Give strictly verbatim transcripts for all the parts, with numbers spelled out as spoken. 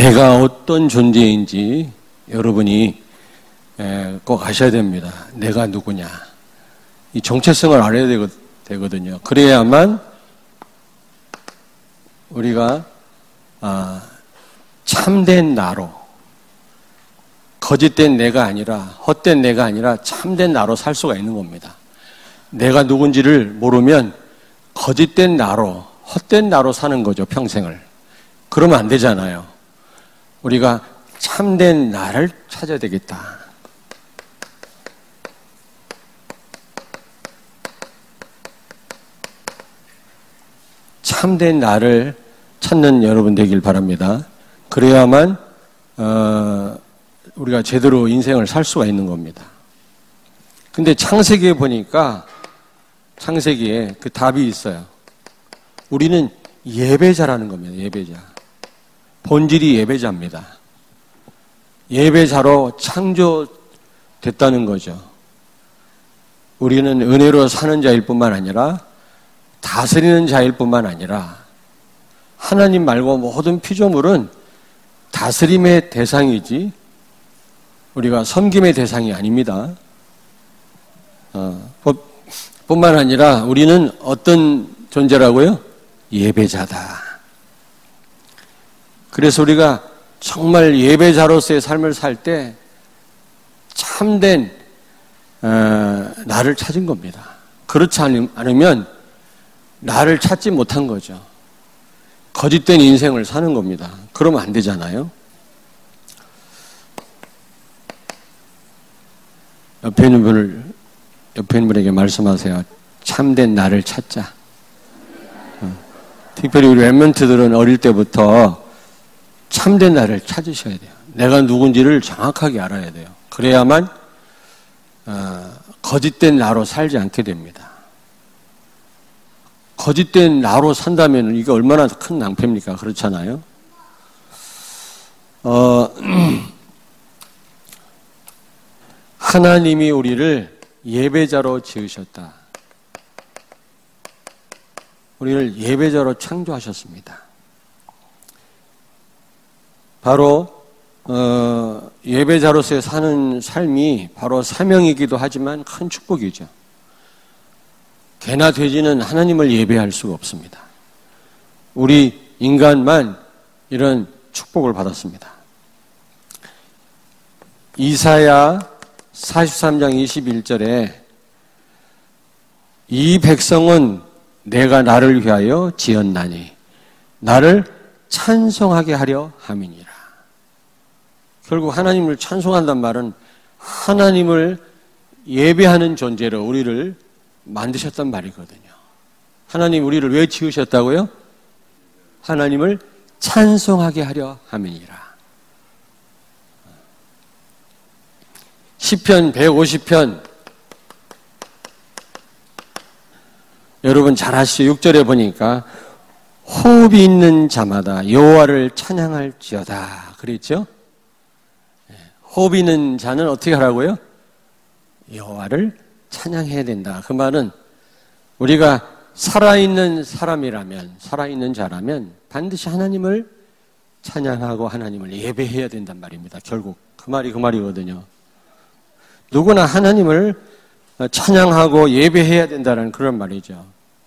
내가 어떤 존재인지 여러분이 꼭 아셔야 됩니다. 내가 누구냐. 이 정체성을 알아야 되거든요. 그래야만 우리가 참된 나로, 거짓된 내가 아니라, 헛된 내가 아니라 참된 나로 살 수가 있는 겁니다. 내가 누군지를 모르면 거짓된 나로, 헛된 나로 사는 거죠, 평생을. 그러면 안 되잖아요. 우리가 참된 나를 찾아야 되겠다. 참된 나를 찾는 여러분 되길 바랍니다. 그래야만 어, 우리가 제대로 인생을 살 수가 있는 겁니다. 근데 창세기에 보니까 창세기에 그 답이 있어요. 우리는 예배자라는 겁니다. 예배자. 본질이 예배자입니다. 예배자로 창조됐다는 거죠. 우리는 은혜로 사는 자일 뿐만 아니라 다스리는 자일 뿐만 아니라 하나님 말고 모든 피조물은 다스림의 대상이지 우리가 섬김의 대상이 아닙니다. 어, 뿐만 아니라 우리는 어떤 존재라고요? 예배자다. 그래서 우리가 정말 예배자로서의 삶을 살 때 참된 어, 나를 찾은 겁니다. 그렇지 않으면 나를 찾지 못한 거죠. 거짓된 인생을 사는 겁니다. 그러면 안 되잖아요. 옆에 있는 분을, 옆에 있는 분에게 말씀하세요. 참된 나를 찾자. 어. 특별히 우리 랩런트들은 어릴 때부터 참된 나를 찾으셔야 돼요. 내가 누군지를 정확하게 알아야 돼요. 그래야만 어, 거짓된 나로 살지 않게 됩니다. 거짓된 나로 산다면 이게 얼마나 큰 낭패입니까? 그렇잖아요. 어, 하나님이 우리를 예배자로 지으셨다. 우리를 예배자로 창조하셨습니다. 바로 어, 예배자로서의 사는 삶이 바로 사명이기도 하지만 큰 축복이죠. 개나 돼지는 하나님을 예배할 수가 없습니다. 우리 인간만 이런 축복을 받았습니다. 이사야 사십삼 장 이십일 절에 이 백성은 내가 나를 위하여 지었나니 나를 찬송하게 하려 함이니라. 결국 하나님을 찬송한단 말은 하나님을 예배하는 존재로 우리를 만드셨단 말이거든요. 하나님 우리를 왜 지으셨다고요? 하나님을 찬송하게 하려 함이니라. 시편 백오십 편 여러분 잘 아시죠? 육 절에 보니까 호흡이 있는 자마다 여호와를 찬양할지어다 그랬죠? 호흡이 있는 자는 어떻게 하라고요? 여호와를 찬양해야 된다. 그 말은 우리가 살아있는 사람이라면, 살아있는 자라면 반드시 하나님을 찬양하고 하나님을 예배해야 된단 말입니다. 결국 그 말이 그 말이거든요. 누구나 하나님을 찬양하고 예배해야 된다는 그런 말이죠.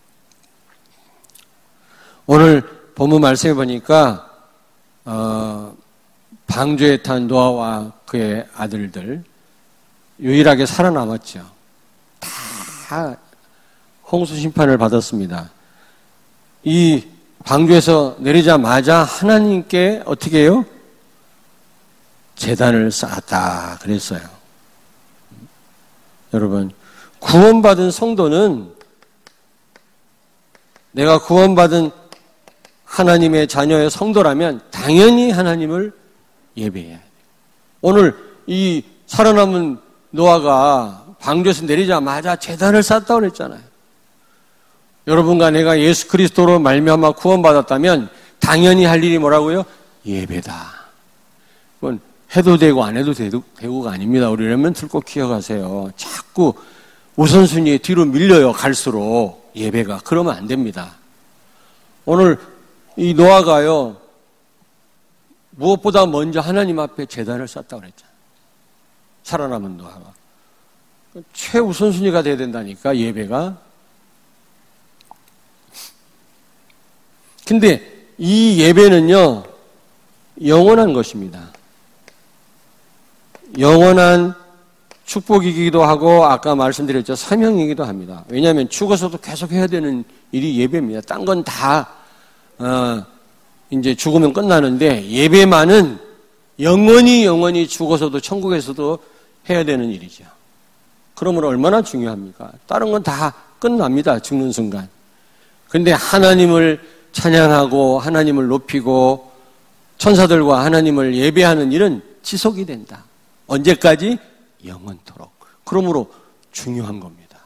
오늘 본문 말씀해 보니까 어, 방주에 탄 노아와 그의 아들들 유일하게 살아남았죠. 다 홍수 심판을 받았습니다. 이 방주에서 내리자마자 하나님께 어떻게 해요? 제단을 쌓았다 그랬어요. 여러분, 구원받은 성도는 내가 구원받은 하나님의 자녀의 성도라면 당연히 하나님을 예배해야 돼요. 오늘 이 살아남은 노아가 방주에서 내리자마자 제단을 쌓았다고 그랬잖아요. 여러분과 내가 예수 그리스도로 말미암아 구원받았다면 당연히 할 일이 뭐라고요? 예배다. 그건 해도 되고 안 해도 되고가 아닙니다. 우리 렘넌트를 꼭 기억하세요. 자꾸 우선순위에 뒤로 밀려요. 갈수록 예배가. 그러면 안 됩니다. 오늘 이 노아가요. 무엇보다 먼저 하나님 앞에 제단을 쌓았다고 그랬잖아요. 살아남은 노아가. 최우선순위가 돼야 된다니까, 예배가. 근데 이 예배는요, 영원한 것입니다. 영원한 축복이기도 하고, 아까 말씀드렸죠, 사명이기도 합니다. 왜냐하면 죽어서도 계속 해야 되는 일이 예배입니다. 딴 건 다, 어, 이제 죽으면 끝나는데, 예배만은 영원히 영원히 죽어서도 천국에서도 해야 되는 일이죠. 그러므로 얼마나 중요합니까? 다른 건 다 끝납니다. 죽는 순간. 근데 하나님을 찬양하고 하나님을 높이고 천사들과 하나님을 예배하는 일은 지속이 된다. 언제까지? 영원토록. 그러므로 중요한 겁니다.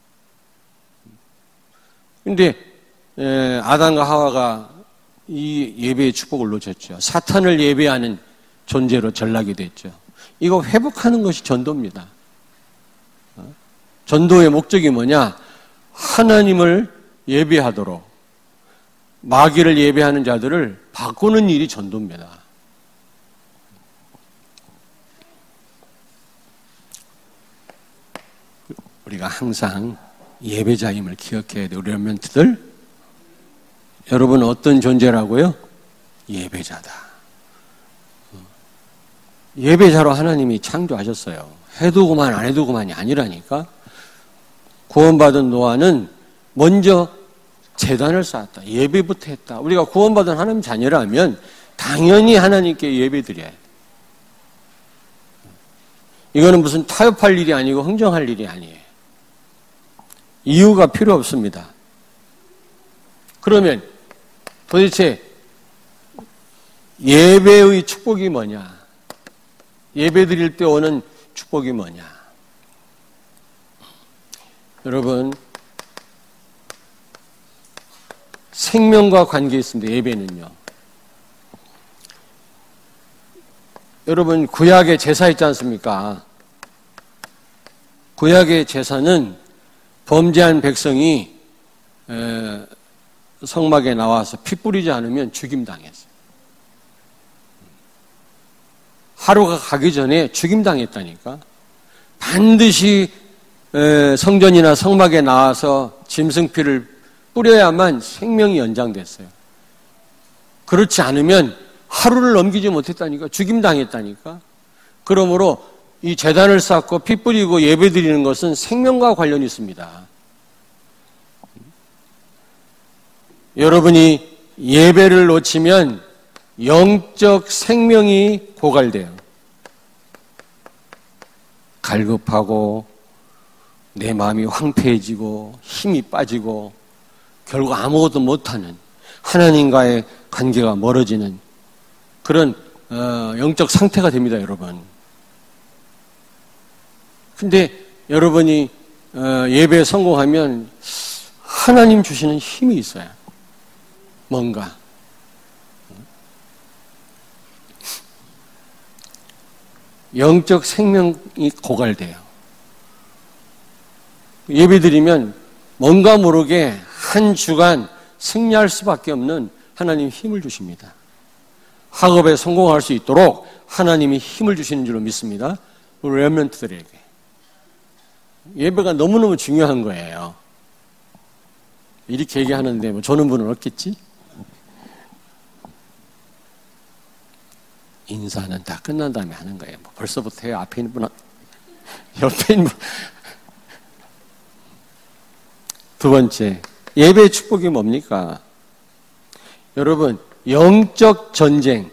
근데 아담과 하와가 이 예배의 축복을 놓쳤죠. 사탄을 예배하는 존재로 전락이 됐죠. 이거 회복하는 것이 전도입니다. 전도의 목적이 뭐냐? 하나님을 예배하도록 마귀를 예배하는 자들을 바꾸는 일이 전도입니다. 우리가 항상 예배자임을 기억해야 돼요. 우리 렘넌트들, 여러분 어떤 존재라고요? 예배자다. 예배자로 하나님이 창조하셨어요. 해도 그만 안 해도 그만이 아니라니까. 구원받은 노아는 먼저 제단을 쌓았다. 예배부터 했다. 우리가 구원받은 하나님 자녀라면 당연히 하나님께 예배드려야 돼. 이거는 무슨 타협할 일이 아니고 흥정할 일이 아니에요. 이유가 필요 없습니다. 그러면 도대체 예배의 축복이 뭐냐? 예배 드릴 때 오는 축복이 뭐냐? 여러분, 생명과 관계 있습니다. 예배는요. 여러분, 구약의 제사 있지 않습니까? 구약의 제사는 범죄한 백성이 성막에 나와서 피 뿌리지 않으면 죽임당했어요. 하루가 가기 전에 죽임당했다니까. 반드시 성전이나 성막에 나와서 짐승피를 뿌려야만 생명이 연장됐어요. 그렇지 않으면 하루를 넘기지 못했다니까. 죽임당했다니까. 그러므로 이 제단을 쌓고 피 뿌리고 예배 드리는 것은 생명과 관련이 있습니다. 여러분이 예배를 놓치면 영적 생명이 고갈돼요. 갈급하고 내 마음이 황폐해지고 힘이 빠지고 결국 아무것도 못하는, 하나님과의 관계가 멀어지는 그런 어, 영적 상태가 됩니다, 여러분. 근데 여러분이 어, 예배에 성공하면 하나님 주시는 힘이 있어요. 뭔가. 영적 생명이 고갈돼요. 예배 드리면 뭔가 모르게 한 주간 승리할 수밖에 없는 하나님 힘을 주십니다. 학업에 성공할 수 있도록 하나님이 힘을 주시는 줄로 믿습니다. 우리 렘넌트들에게. 예배가 너무너무 중요한 거예요. 이렇게 얘기하는데 뭐 조는 분은 없겠지? 인사는 다 끝난 다음에 하는 거예요. 뭐 벌써부터 해요. 앞에 있는 분, 옆에 있는 분. 두 번째, 예배의 축복이 뭡니까? 여러분, 영적 전쟁.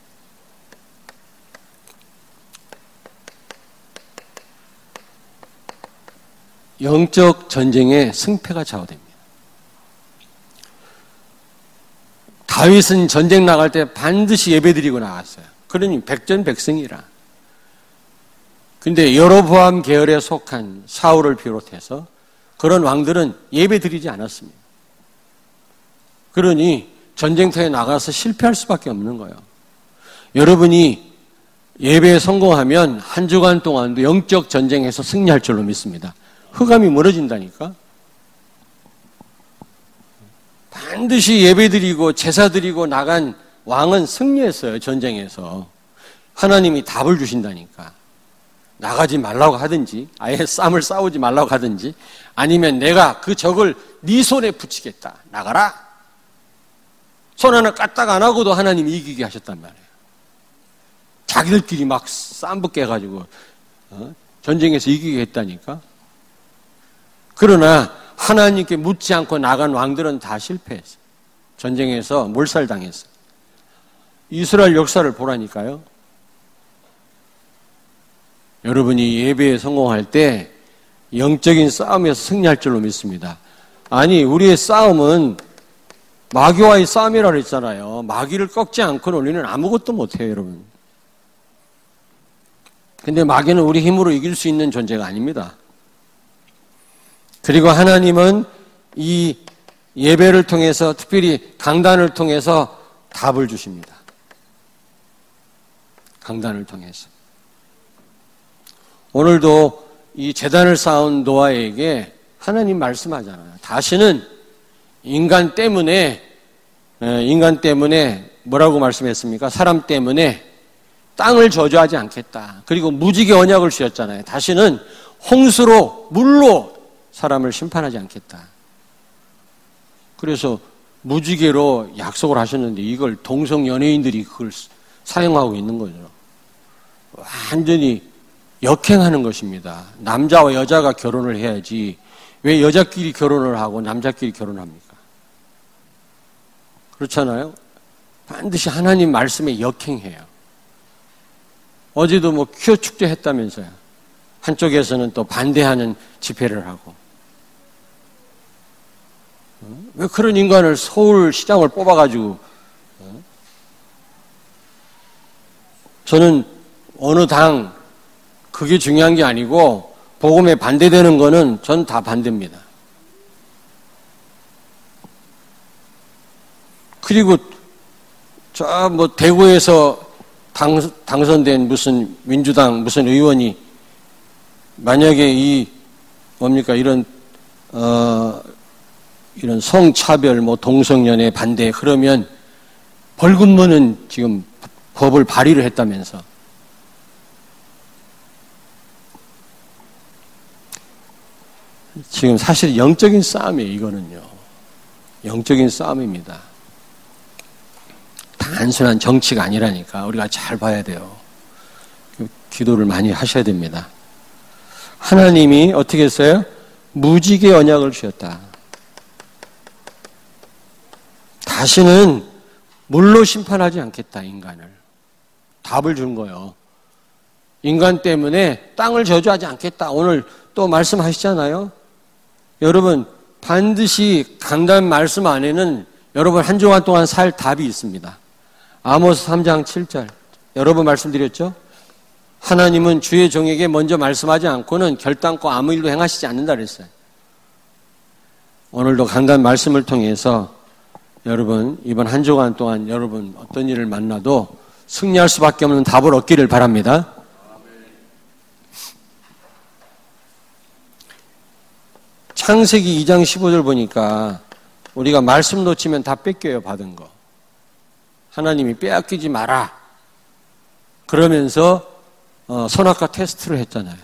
영적 전쟁의 승패가 좌우됩니다. 다윗은 전쟁 나갈 때 반드시 예배드리고 나갔어요. 그러니 백전백승이라. 근데 여로보암 계열에 속한 사울을 비롯해서 그런 왕들은 예배드리지 않았습니다. 그러니 전쟁터에 나가서 실패할 수밖에 없는 거예요. 여러분이 예배에 성공하면 한 주간 동안도 영적 전쟁에서 승리할 줄로 믿습니다. 흑암이 멀어진다니까. 반드시 예배드리고 제사드리고 나간 왕은 승리했어요, 전쟁에서. 하나님이 답을 주신다니까. 나가지 말라고 하든지, 아예 싸움을 싸우지 말라고 하든지, 아니면 내가 그 적을 네 손에 붙이겠다. 나가라. 손 하나 까딱 안 하고도 하나님이 이기게 하셨단 말이에요. 자기들끼리 막 싸움붙게 해가지고 어? 전쟁에서 이기게 했다니까. 그러나 하나님께 묻지 않고 나간 왕들은 다 실패했어요. 전쟁에서 몰살당했어요. 이스라엘 역사를 보라니까요. 여러분이 예배에 성공할 때 영적인 싸움에서 승리할 줄로 믿습니다. 아니, 우리의 싸움은 마귀와의 싸움이라고 했잖아요. 마귀를 꺾지 않고는 우리는 아무것도 못해요, 여러분. 근데 마귀는 우리 힘으로 이길 수 있는 존재가 아닙니다. 그리고 하나님은 이 예배를 통해서, 특별히 강단을 통해서 답을 주십니다. 강단을 통해서. 오늘도 이 제단을 쌓은 노아에게 하나님 말씀하잖아요. 다시는 인간 때문에, 인간 때문에 뭐라고 말씀했습니까? 사람 때문에 땅을 저주하지 않겠다. 그리고 무지개 언약을 주셨잖아요. 다시는 홍수로, 물로 사람을 심판하지 않겠다. 그래서 무지개로 약속을 하셨는데 이걸 동성 연예인들이 그걸 사용하고 있는 거죠. 완전히 역행하는 것입니다. 남자와 여자가 결혼을 해야지 왜 여자끼리 결혼을 하고 남자끼리 결혼합니까? 그렇잖아요. 반드시 하나님 말씀에 역행해요. 어제도 뭐 퀴어 축제 했다면서요. 한쪽에서는 또 반대하는 집회를 하고. 왜 그런 인간을 서울시장을 뽑아가지고. 저는 어느 당 그게 중요한 게 아니고 복음에 반대되는 거는 전 다 반대입니다. 그리고 저 뭐 대구에서 당, 당선된 무슨 민주당 무슨 의원이 만약에 이 뭡니까 이런 어 이런 성차별 뭐 동성연애 반대 그러면 벌금 무는 지금 법을 발의를 했다면서. 지금 사실 영적인 싸움이에요, 이거는요. 영적인 싸움입니다. 단순한 정치가 아니라니까 우리가 잘 봐야 돼요. 기도를 많이 하셔야 됩니다. 하나님이 어떻게 했어요? 무지개 언약을 주셨다. 다시는 물로 심판하지 않겠다, 인간을. 답을 준 거예요. 인간 때문에 땅을 저주하지 않겠다. 오늘 또 말씀하시잖아요. 여러분 반드시 강단 말씀 안에는 여러분 한 주간 동안 살 답이 있습니다. 아모스 삼 장 칠 절 여러분 말씀드렸죠? 하나님은 주의 종에게 먼저 말씀하지 않고는 결단코 아무 일도 행하시지 않는다 그랬어요. 오늘도 강단 말씀을 통해서 여러분 이번 한 주간 동안 여러분 어떤 일을 만나도 승리할 수밖에 없는 답을 얻기를 바랍니다. 창세기 이 장 십오 절 보니까 우리가 말씀 놓치면 다 뺏겨요, 받은 거. 하나님이 빼앗기지 마라. 그러면서 어, 선악과 테스트를 했잖아요.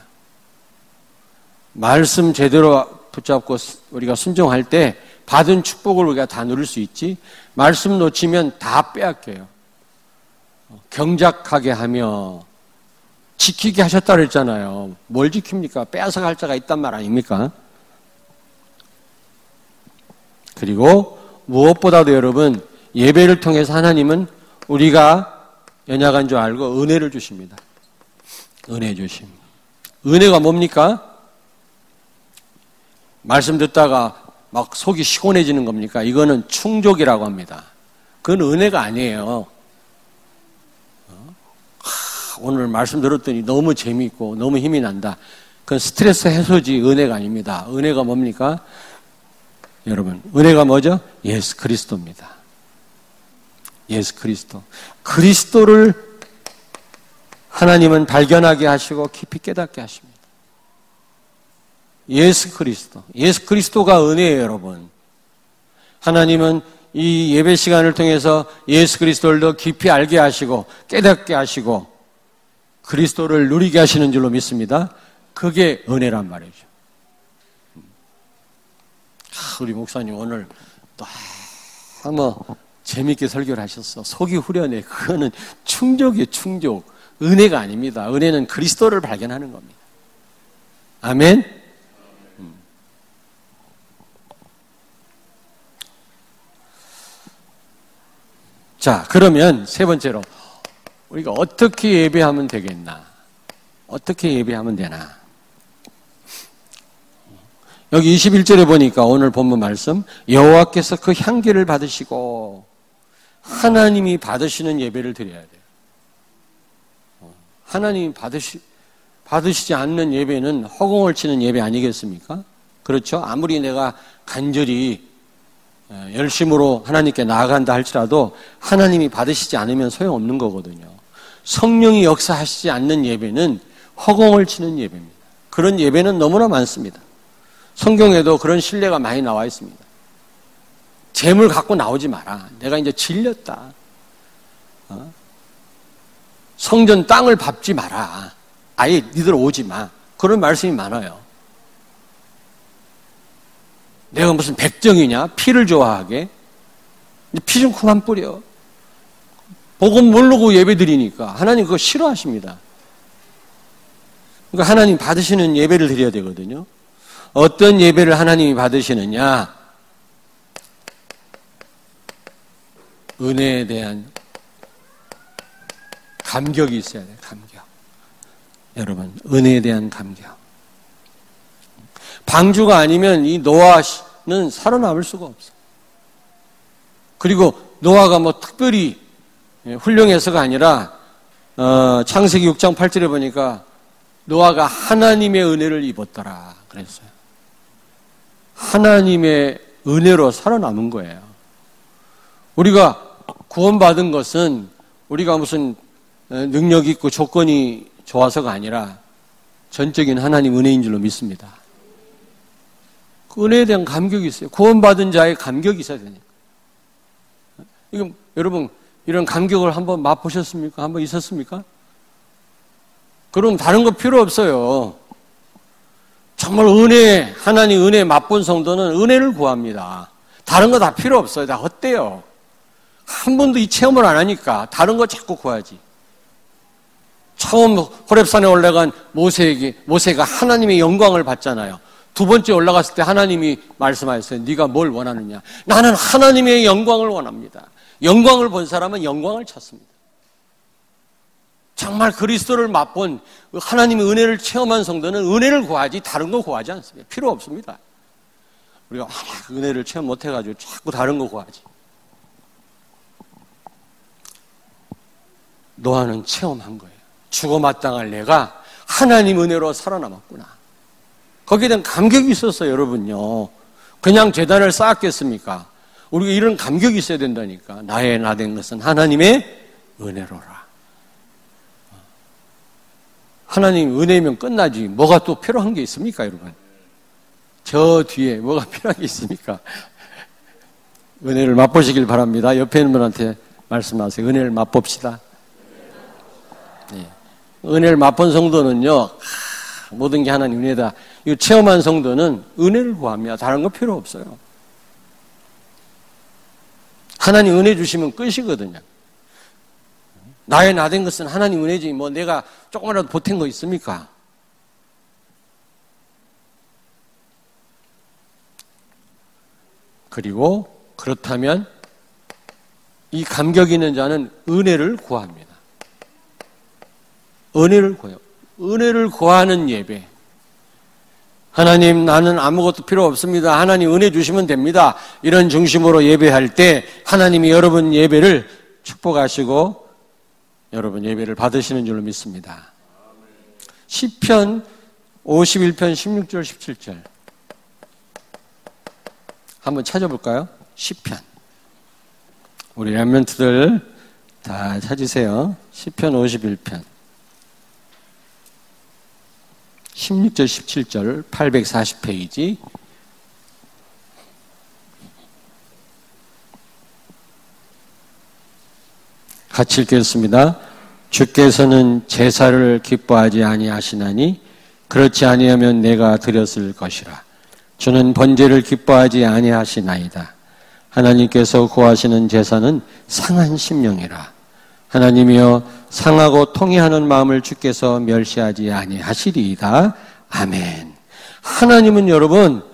말씀 제대로 붙잡고 우리가 순종할 때 받은 축복을 우리가 다 누릴 수 있지. 말씀 놓치면 다 빼앗겨요. 경작하게 하며 지키게 하셨다 그랬잖아요. 뭘 지킵니까? 빼앗아갈 자가 있단 말 아닙니까? 그리고 무엇보다도 여러분 예배를 통해서 하나님은 우리가 연약한 줄 알고 은혜를 주십니다. 은혜 주심. 은혜가 뭡니까? 말씀 듣다가 막 속이 시원해지는 겁니까? 이거는 충족이라고 합니다. 그건 은혜가 아니에요. 오늘 말씀 들었더니 너무 재미있고 너무 힘이 난다. 그건 스트레스 해소지 은혜가 아닙니다. 은혜가 뭡니까? 여러분, 은혜가 뭐죠? 예수 그리스도입니다. 예수 그리스도. 그리스도를 하나님은 발견하게 하시고 깊이 깨닫게 하십니다. 예수 그리스도. 예수 그리스도가 은혜예요, 여러분. 하나님은 이 예배 시간을 통해서 예수 그리스도를 더 깊이 알게 하시고 깨닫게 하시고 그리스도를 누리게 하시는 줄로 믿습니다. 그게 은혜란 말이죠. 우리 목사님 오늘 너무 재밌게 설교를 하셨어. 속이 후련해. 그거는 충족이에요, 충족. 은혜가 아닙니다. 은혜는 그리스도를 발견하는 겁니다. 아멘? 음. 자, 그러면 세 번째로 우리가 어떻게 예배하면 되겠나? 어떻게 예배하면 되나? 여기 이십일 절에 보니까 오늘 본문 말씀, 여호와께서 그 향기를 받으시고 하나님이 받으시는 예배를 드려야 돼요. 하나님이 받으시, 받으시지 않는 예배는 허공을 치는 예배 아니겠습니까? 그렇죠? 아무리 내가 간절히 열심으로 하나님께 나아간다 할지라도 하나님이 받으시지 않으면 소용없는 거거든요. 성령이 역사하시지 않는 예배는 허공을 치는 예배입니다. 그런 예배는 너무나 많습니다. 성경에도 그런 신뢰가 많이 나와 있습니다. 재물 갖고 나오지 마라. 내가 이제 질렸다. 어? 성전 땅을 밟지 마라. 아예 니들 오지 마. 그런 말씀이 많아요. 내가 무슨 백정이냐? 피를 좋아하게? 피 좀 그만 뿌려. 복음 모르고 예배 드리니까 하나님 그거 싫어하십니다. 그러니까 하나님 받으시는 예배를 드려야 되거든요. 어떤 예배를 하나님이 받으시느냐? 은혜에 대한 감격이 있어야 돼요. 감격. 여러분, 은혜에 대한 감격. 방주가 아니면 이 노아는 살아남을 수가 없어. 그리고 노아가 뭐 특별히 훌륭해서가 아니라 어, 창세기 육 장 팔 절에 보니까 노아가 하나님의 은혜를 입었더라 그랬어요. 하나님의 은혜로 살아남은 거예요. 우리가 구원받은 것은 우리가 무슨 능력 있고 조건이 좋아서가 아니라 전적인 하나님 은혜인 줄로 믿습니다. 그 은혜에 대한 감격이 있어요. 구원받은 자의 감격이 있어야 되니까. 이거 여러분 이런 감격을 한번 맛보셨습니까? 한번 있었습니까? 그럼 다른 거 필요 없어요. 정말 은혜, 하나님 은혜 맛본 성도는 은혜를 구합니다. 다른 거 다 필요 없어요. 다 헛돼요. 한 번도 이 체험을 안 하니까 다른 거 자꾸 구하지. 처음 호렙산에 올라간 모세에게, 모세가 하나님의 영광을 받잖아요. 두 번째 올라갔을 때 하나님이 말씀하셨어요. 네가 뭘 원하느냐? 나는 하나님의 영광을 원합니다. 영광을 본 사람은 영광을 찾습니다. 정말 그리스도를 맛본 하나님의 은혜를 체험한 성도는 은혜를 구하지 다른 거 구하지 않습니다. 필요 없습니다. 우리가 은혜를 체험 못해가지고 자꾸 다른 거 구하지. 노아는 체험한 거예요. 죽어 마땅할 내가 하나님 은혜로 살아남았구나. 거기에 대한 감격이 있었어요, 여러분요. 그냥 재단을 쌓았겠습니까? 우리가 이런 감격이 있어야 된다니까. 나의 나 된 것은 하나님의 은혜로라. 하나님 은혜면 끝나지. 뭐가 또 필요한 게 있습니까, 여러분? 저 뒤에 뭐가 필요한 게 있습니까? 은혜를 맛보시길 바랍니다. 옆에 있는 분한테 말씀하세요. 은혜를 맛봅시다. 네. 은혜를 맛본 성도는요, 모든 게 하나님 은혜다. 이 체험한 성도는 은혜를 구합니다. 다른 거 필요 없어요. 하나님 은혜 주시면 끝이거든요. 나의 나 된 것은 하나님 은혜지 뭐 내가 조금이라도 보탠 거 있습니까? 그리고 그렇다면 이 감격 있는 자는 은혜를 구합니다. 은혜를 구해요. 은혜를 구하는 예배. 하나님 나는 아무것도 필요 없습니다. 하나님 은혜 주시면 됩니다. 이런 중심으로 예배할 때 하나님이 여러분 예배를 축복하시고 여러분 예배를 받으시는 줄로 믿습니다. 시편 오십일 편 십육 절 십칠 절 한번 찾아볼까요? 시편. 우리 렘넌트들 다 찾으세요. 시편 오십일 편 십육 절 십칠 절 팔백사십 페이지. 같이 읽겠습니다. 주께서는 제사를 기뻐하지 아니하시나니 그렇지 아니하면 내가 드렸을 것이라. 주는 번제를 기뻐하지 아니하시나이다. 하나님께서 구하시는 제사는 상한 심령이라. 하나님이여 상하고 통회하는 마음을 주께서 멸시하지 아니하시리이다. 아멘. 하나님은 여러분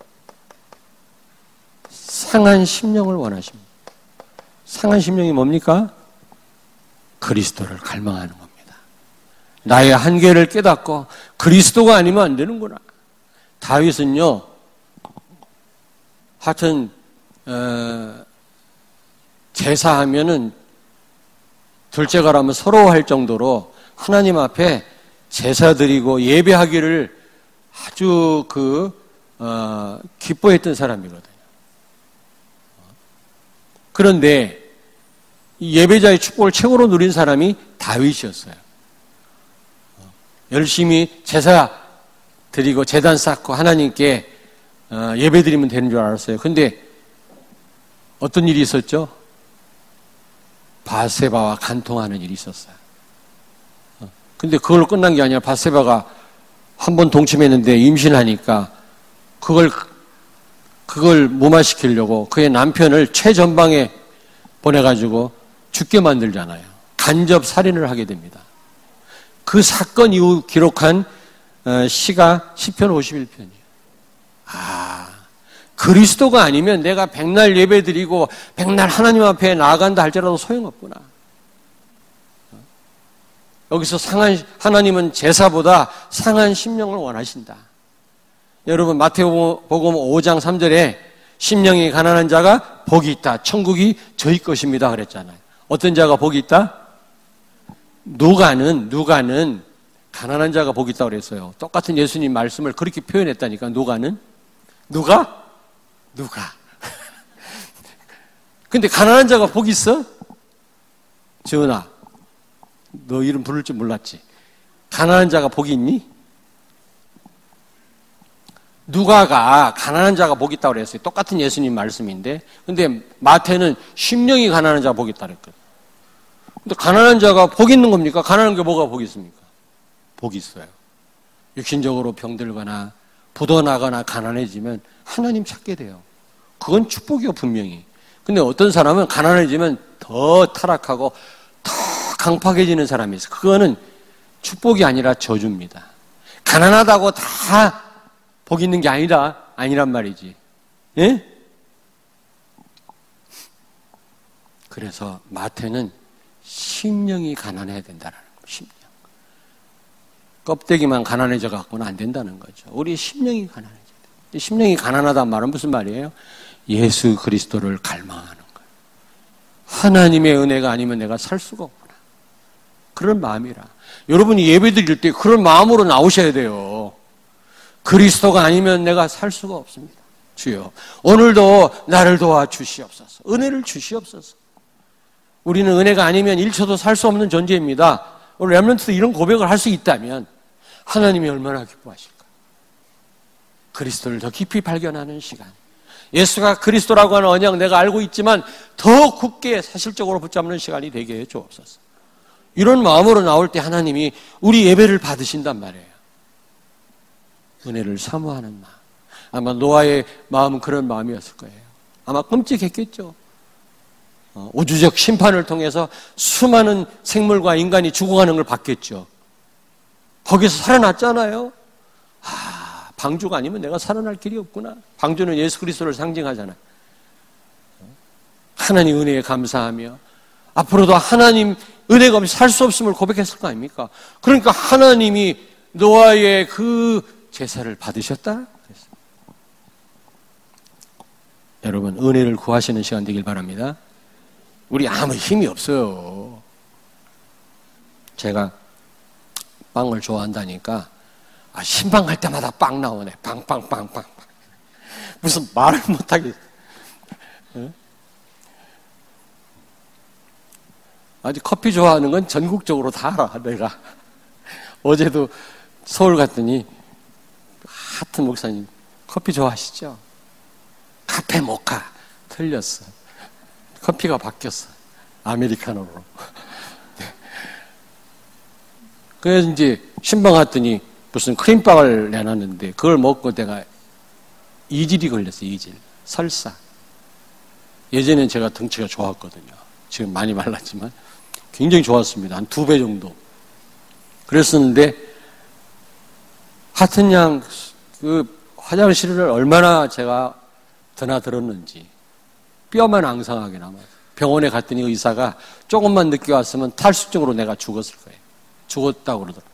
상한 심령을 원하십니다. 상한 심령이 뭡니까? 그리스도를 갈망하는 겁니다. 나의 한계를 깨닫고 그리스도가 아니면 안 되는구나. 다윗은요, 하여튼 어, 제사하면은 둘째가라면 서러워할 정도로 하나님 앞에 제사 드리고 예배하기를 아주 그 어, 기뻐했던 사람이거든요. 그런데 이 예배자의 축복을 최고로 누린 사람이 다윗이었어요. 열심히 제사 드리고 제단 쌓고 하나님께 예배 드리면 되는 줄 알았어요. 그런데 어떤 일이 있었죠? 바세바와 간통하는 일이 있었어요. 근데 그걸로 끝난 게 아니라 바세바가 한 번 동침했는데 임신하니까 그걸 그걸 무마시키려고 그의 남편을 최전방에 보내가지고 죽게 만들잖아요. 간접 살인을 하게 됩니다. 그 사건 이후 기록한 시가 시편 오십일 편이에요. 아, 그리스도가 아니면 내가 백날 예배드리고 백날 하나님 앞에 나아간다 할지라도 소용없구나. 여기서 상한, 하나님은 제사보다 상한 심령을 원하신다. 여러분 마태복음 오 장 삼 절에 심령이 가난한 자가 복이 있다. 천국이 저희 것입니다. 그랬잖아요. 어떤 자가 복이 있다? 누가는 누가는 가난한 자가 복이 있다고 그랬어요. 똑같은 예수님 말씀을 그렇게 표현했다니까. 누가는 누가? 누가. 근데 가난한 자가 복이 있어? 지은아, 너 이름 부를 줄 몰랐지? 가난한 자가 복이 있니? 누가가 가난한 자가 복이 있다고 그랬어요. 똑같은 예수님 말씀인데. 근데 마태는 심령이 가난한 자가 복이 있다고 그랬거든요. 근데 가난한 자가 복이 있는 겁니까? 가난한 게 뭐가 복이 있습니까? 복이 있어요. 육신적으로 병들거나 부도나거나 가난해지면 하나님 찾게 돼요. 그건 축복이요, 분명히. 근데 어떤 사람은 가난해지면 더 타락하고 더 강팍해지는 사람이 있어요. 그거는 축복이 아니라 저주입니다. 가난하다고 다 복 있는 게 아니다. 아니란 말이지. 예? 그래서 마태는 심령이 가난해야 된다는 거예요. 심령. 껍데기만 가난해져 갖고는 안 된다는 거죠. 우리 심령이 가난해져야 돼요. 심령이 가난하다는 말은 무슨 말이에요? 예수 그리스도를 갈망하는 거예요. 하나님의 은혜가 아니면 내가 살 수가 없구나. 그런 마음이라. 여러분이 예배 드릴 때 그런 마음으로 나오셔야 돼요. 그리스도가 아니면 내가 살 수가 없습니다. 주여, 오늘도 나를 도와주시옵소서. 은혜를 주시옵소서. 우리는 은혜가 아니면 일 초도 살 수 없는 존재입니다. 오늘 렘넌트도 이런 고백을 할 수 있다면 하나님이 얼마나 기뻐하실까. 그리스도를 더 깊이 발견하는 시간. 예수가 그리스도라고 하는 언약 내가 알고 있지만 더 굳게 사실적으로 붙잡는 시간이 되게 해 주옵소서. 이런 마음으로 나올 때 하나님이 우리 예배를 받으신단 말이에요. 은혜를 사모하는 마음. 아마 노아의 마음은 그런 마음이었을 거예요. 아마 끔찍했겠죠. 우주적 심판을 통해서 수많은 생물과 인간이 죽어가는 걸 봤겠죠. 거기서 살아났잖아요. 아, 방주가 아니면 내가 살아날 길이 없구나. 방주는 예수 그리스도를 상징하잖아요. 하나님 은혜에 감사하며 앞으로도 하나님 은혜가 없이 살 수 없음을 고백했을 거 아닙니까? 그러니까 하나님이 노아의 그 제사를 받으셨다? 그랬어요. 여러분, 은혜를 구하시는 시간 되길 바랍니다. 우리 아무 힘이 없어요. 제가 빵을 좋아한다니까 아, 신방 갈 때마다 빵 나오네. 빵, 빵, 빵, 빵. 무슨 말을 못하겠어. 네? 아직 커피 좋아하는 건 전국적으로 다 알아, 내가. 어제도 서울 갔더니 하튼 목사님 커피 좋아하시죠? 카페 모카 틀렸어. 커피가 바뀌었어. 아메리카노로. 그래서 이제 신방 갔더니 무슨 크림빵을 내놨는데 그걸 먹고 내가 이질이 걸렸어요. 이질. 설사. 예전엔 제가 덩치가 좋았거든요. 지금 많이 말랐지만 굉장히 좋았습니다. 한 두 배 정도. 그랬었는데 하여튼 양 그 화장실을 얼마나 제가 드나들었는지 뼈만 앙상하게 남아서 병원에 갔더니 의사가 조금만 늦게 왔으면 탈수증으로 내가 죽었을 거예요. 죽었다고 그러더라고요.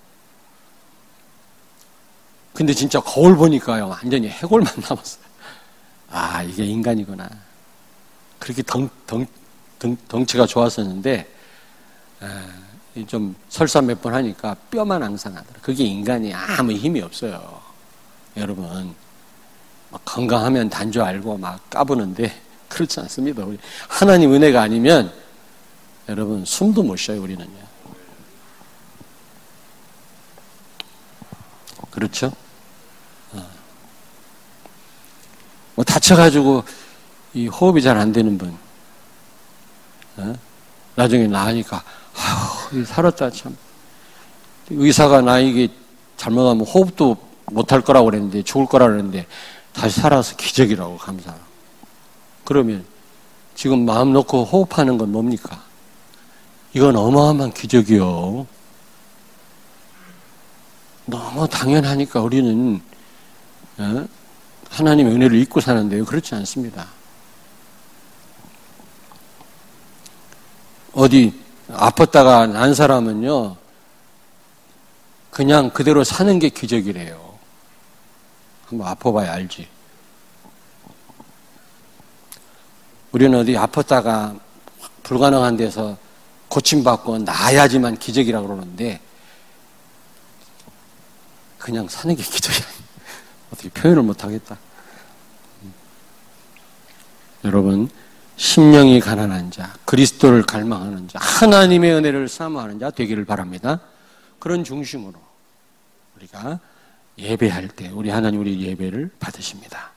근데 진짜 거울 보니까요, 완전히 해골만 남았어요. 아, 이게 인간이구나. 그렇게 덩, 덩, 덩, 덩치가 좋았었는데, 아, 좀 설사 몇 번 하니까 뼈만 앙상하더라. 그게 인간이 아무 힘이 없어요. 여러분, 막 건강하면 단 줄 알고 막 까부는데, 그렇지 않습니다. 우리 하나님 은혜가 아니면, 여러분, 숨도 못 쉬어요, 우리는요. 그렇죠? 어. 뭐 다쳐가지고 이 호흡이 잘 안 되는 분, 어? 나중에 나으니까 아휴, 살았다 참. 의사가 나 이게 잘못하면 호흡도 못할 거라고 그랬는데 죽을 거라고 그랬는데 다시 살아서 기적이라고 감사하고. 그러면 지금 마음 놓고 호흡하는 건 뭡니까? 이건 어마어마한 기적이요. 너무 당연하니까 우리는 어? 하나님의 은혜를 잊고 사는데요. 그렇지 않습니다. 어디 아팠다가 난 사람은요. 그냥 그대로 사는 게 기적이래요. 한번 아파봐야 알지. 우리는 어디 아팠다가 불가능한 데서 고침받고 나아야지만 기적이라고 그러는데 그냥 사는 게 기적이야. 어떻게 표현을 못하겠다. 음. 여러분, 심령이 가난한 자, 그리스도를 갈망하는 자, 하나님의 은혜를 사모하는 자 되기를 바랍니다. 그런 중심으로 우리가 예배할 때 우리 하나님 우리 예배를 받으십니다.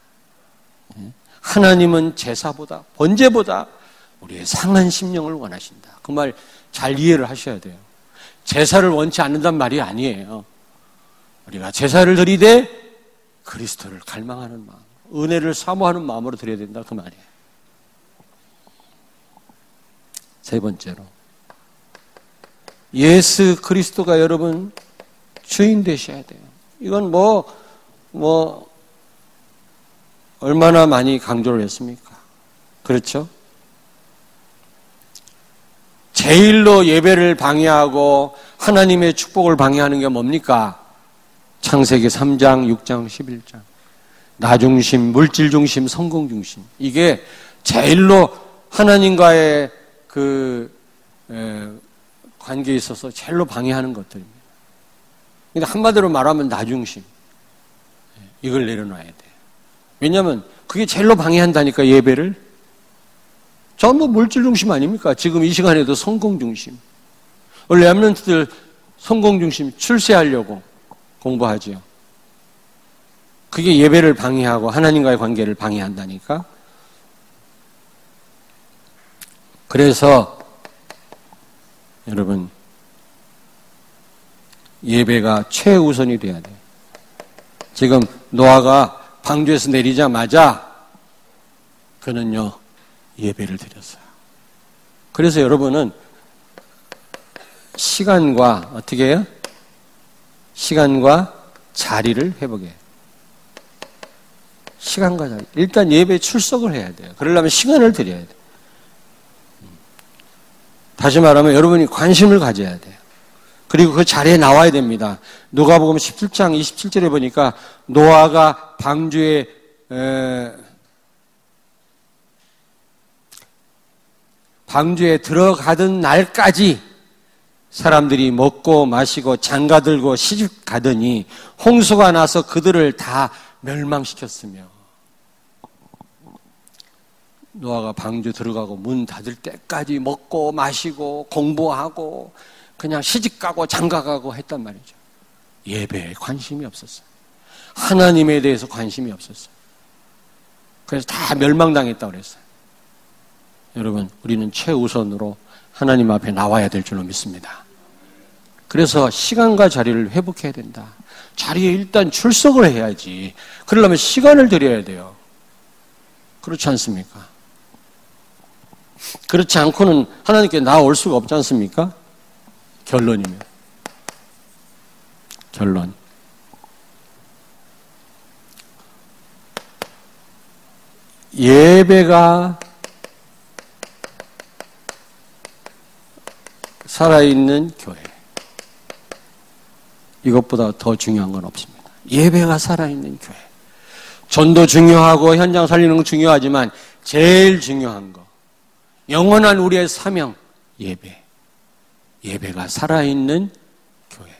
하나님은 제사보다 번제보다 우리의 상한 심령을 원하신다. 그 말 잘 이해를 하셔야 돼요. 제사를 원치 않는단 말이 아니에요. 우리가 제사를 드리되 그리스도를 갈망하는 마음, 은혜를 사모하는 마음으로 드려야 된다 그 말이에요. 세 번째로 예수 그리스도가 여러분 주인 되셔야 돼요. 이건 뭐, 뭐 얼마나 많이 강조를 했습니까? 그렇죠? 제일로 예배를 방해하고 하나님의 축복을 방해하는 게 뭡니까? 창세기 삼 장, 육 장, 십일 장. 나 중심, 물질 중심, 성공 중심. 이게 제일로 하나님과의 그 에, 관계에 있어서 제일로 방해하는 것들입니다. 근데 한마디로 말하면 나 중심. 이걸 내려놔야 돼요. 왜냐하면 그게 제일로 방해한다니까 예배를. 전부 물질 중심 아닙니까? 지금 이 시간에도 성공 중심. 원래 렘넌트들 성공 중심 출세하려고 공부하지요. 그게 예배를 방해하고 하나님과의 관계를 방해한다니까. 그래서 여러분 예배가 최우선이 돼야 돼요. 지금 노아가 방주에서 내리자마자 그는요 예배를 드렸어요. 그래서 여러분은 시간과 어떻게 해요? 시간과 자리를 회복해요. 시간과 자리. 일단 예배에 출석을 해야 돼요. 그러려면 시간을 드려야 돼요. 다시 말하면 여러분이 관심을 가져야 돼요. 그리고 그 자리에 나와야 됩니다. 누가복음 십칠 장 이십칠 절에 보니까 노아가 방주에 에, 방주에 들어가던 날까지 사람들이 먹고 마시고 장가들고 시집 가더니 홍수가 나서 그들을 다 멸망시켰으며 노아가 방주 들어가고 문 닫을 때까지 먹고 마시고 공부하고 그냥 시집가고 장가가고 했단 말이죠. 예배에 관심이 없었어요. 하나님에 대해서 관심이 없었어요. 그래서 다 멸망당했다고 그랬어요. 여러분, 우리는 최우선으로 하나님 앞에 나와야 될 줄로 믿습니다. 그래서 시간과 자리를 회복해야 된다. 자리에 일단 출석을 해야지. 그러려면 시간을 들여야 돼요. 그렇지 않습니까? 그렇지 않고는 하나님께 나올 수가 없지 않습니까? 결론이면. 결론. 예배가 살아있는 교회. 이것보다 더 중요한 건 없습니다. 예배가 살아있는 교회. 전도 중요하고 현장 살리는 거 중요하지만 제일 중요한 거. 영원한 우리의 사명, 예배. 예배가 살아있는 교회.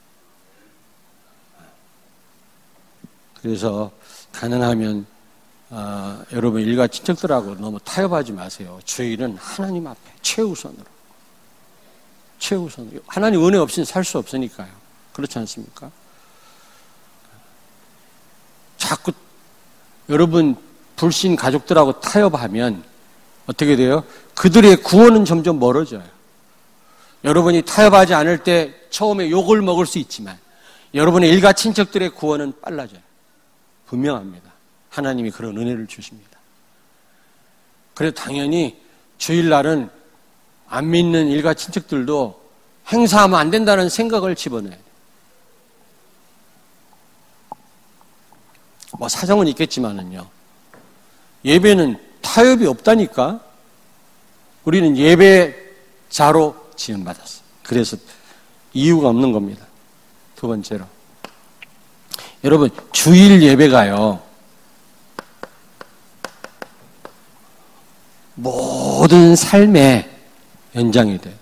그래서 가능하면 어, 여러분 일가 친척들하고 너무 타협하지 마세요. 주일은 하나님 앞에 최우선으로. 최우선으로. 하나님 은혜 없이는 살 수 없으니까요. 그렇지 않습니까? 자꾸 여러분 불신 가족들하고 타협하면 어떻게 돼요? 그들의 구원은 점점 멀어져요. 여러분이 타협하지 않을 때 처음에 욕을 먹을 수 있지만 여러분의 일가 친척들의 구원은 빨라져요. 분명합니다. 하나님이 그런 은혜를 주십니다. 그래서 당연히 주일날은 안 믿는 일가 친척들도 행사하면 안 된다는 생각을 집어넣어야 돼요. 뭐 사정은 있겠지만은요. 예배는 타협이 없다니까. 우리는 예배자로 지원받았어요. 그래서 이유가 없는 겁니다. 두 번째로. 여러분, 주일 예배가요. 모든 삶의 연장이 돼요.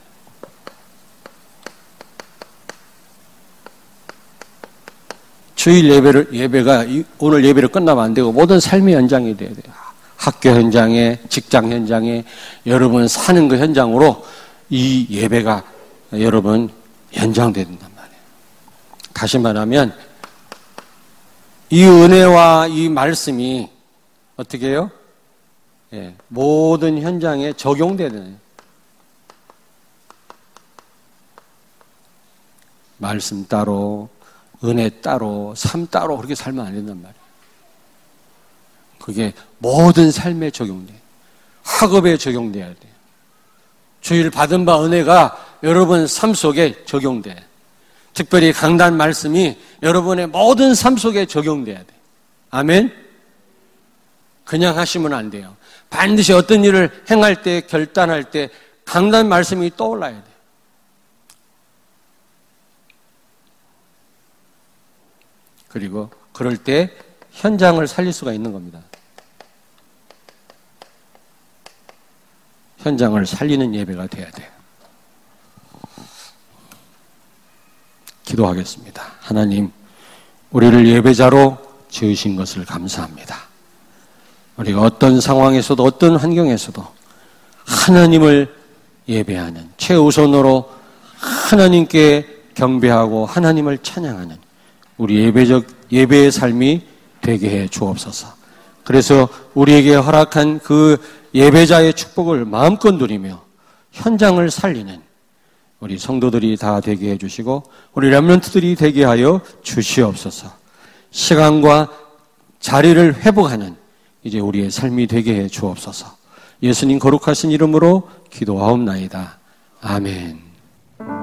주일 예배를, 예배가 오늘 예배를 끝나면 안 되고 모든 삶의 연장이 돼야 돼요. 학교 현장에, 직장 현장에, 여러분 사는 그 현장으로 이 예배가 여러분 연장된단 말이에요. 다시 말하면 이 은혜와 이 말씀이 어떻게 해요? 예, 모든 현장에 적용돼야 되는 말씀 따로, 은혜 따로, 삶 따로 그렇게 살면 안 된단 말이에요. 그게 모든 삶에 적용돼요. 학업에 적용돼야 돼요. 주일 받은 바 은혜가 여러분 삶 속에 적용돼요. 특별히 강단 말씀이 여러분의 모든 삶 속에 적용돼야 돼요. 아멘? 그냥 하시면 안 돼요. 반드시 어떤 일을 행할 때, 결단할 때 강단 말씀이 떠올라야 돼요. 그리고 그럴 때 현장을 살릴 수가 있는 겁니다. 현장을 살리는 예배가 돼야 돼요. 기도하겠습니다. 하나님, 우리를 예배자로 지으신 것을 감사합니다. 우리가 어떤 상황에서도 어떤 환경에서도 하나님을 예배하는, 최우선으로 하나님께 경배하고 하나님을 찬양하는 우리 예배적, 예배의 삶이 되게 해 주옵소서. 그래서 우리에게 허락한 그 예배자의 축복을 마음껏 누리며 현장을 살리는 우리 성도들이 다 되게 해주시고 우리 렘넌트들이 되게 하여 주시옵소서. 시간과 자리를 회복하는 이제 우리의 삶이 되게 해 주옵소서. 예수님 거룩하신 이름으로 기도하옵나이다. 아멘.